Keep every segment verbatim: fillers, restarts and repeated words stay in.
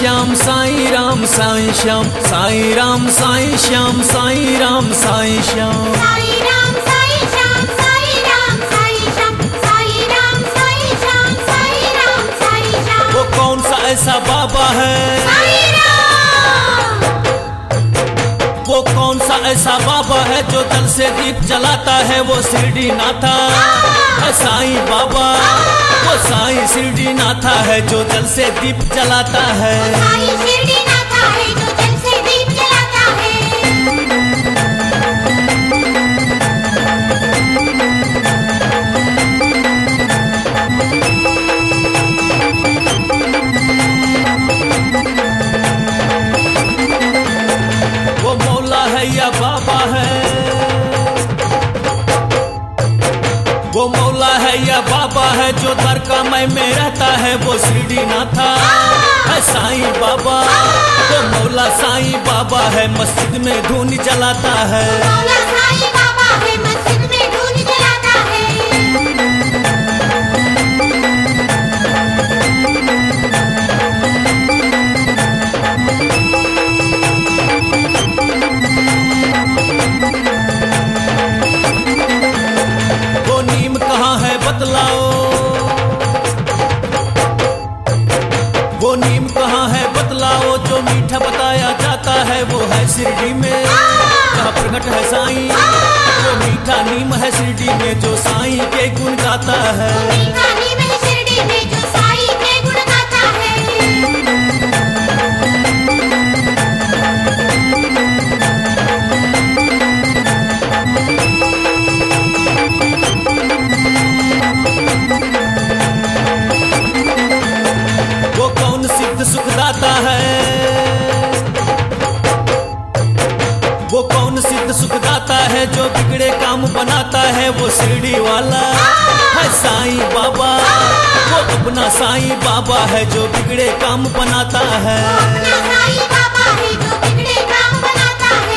श्याम साई राम साई श्याम साई राम साई श्याम साई राम साई श्याम साई राम साई श्याम साई राम साई श्याम साई राम साई श्याम साई राम साई श्याम। वो कौन सा ऐसा बाबा है, साई राम। वो कौन सा ऐसा बाबा है जो जल से दीप जलाता है, वो शिरडी नाथा है साईं बाबा। वो साईं शिरडी नाथा है जो जल से दीप जलाता है। साई शिरडी नाथा है जो जल से दीप जलाता है। वो मौला है या बाबा है, वो मौला है या बाबा है जो द्वारकामय में रहता है, वो शिरडी नाथा है साईं बाबा। वो मौला साईं बाबा है मस्जिद में धूनी जलाता है। मौला साईं बाबा है मस्जिद में धूनी जलाता है। वो नीम कहाँ है बतलाओ, वो नीम कहाँ है बतलाओ, जो मीठा बताया जाता है वो है शिरडी में जहाँ प्रकट है साईं। वो मीठा नीम है शिरडी में जो साईं के गुण गाता है। मीठा नीम है शिरडी में जो साईं के गुण गाता है। वो कौन सिद्ध सुखदाता है, वो कौन सिद्ध सुखदाता है जो बिगड़े काम बनाता है, वो शिरडी वाला है साईं बाबा। वो अपना साईं बाबा है जो बिगड़े काम बनाता है। अपना साईं बाबा है जो बिगड़े काम बनाता है।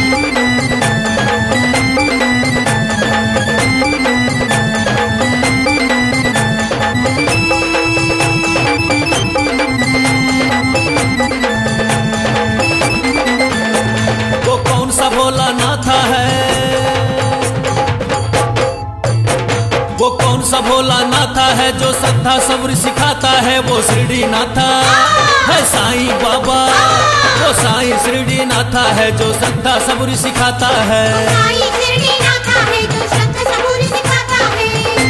वो कौन सा भोला नाथा है, वो कौन सा भोला नाथा है जो श्रद्धा सब्र सिखाता है, वो शिरडी नाथा है साईं बाबा। वो साईं शिरडी नाथा है जो श्रद्धा सब्र सिखाता है। साईं शिरडी नाथा है जो श्रद्धा सबूरी सिखाता है।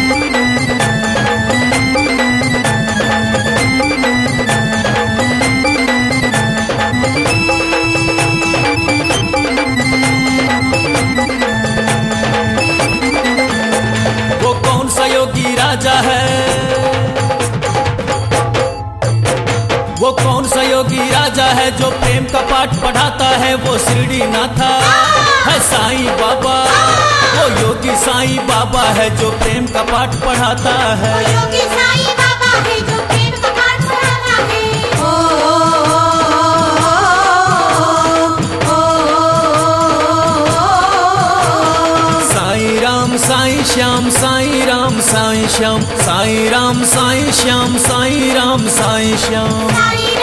वो कौन सा योगी राजा है, वो कौन सा योगी राजा है जो प्रेम का पाठ पढ़ाता है, वो शिरडी नाथा है साईं बाबा। वो योगी साईं बाबा है जो प्रेम का पाठ पढ़ाता है। योगी साईं बाबा है जो प्रेम का पाठ पढ़ाता है। साईं राम साईं श्याम साईं राम साईं श्याम साईं राम साईं श्याम साईं राम साईं श्याम। साईं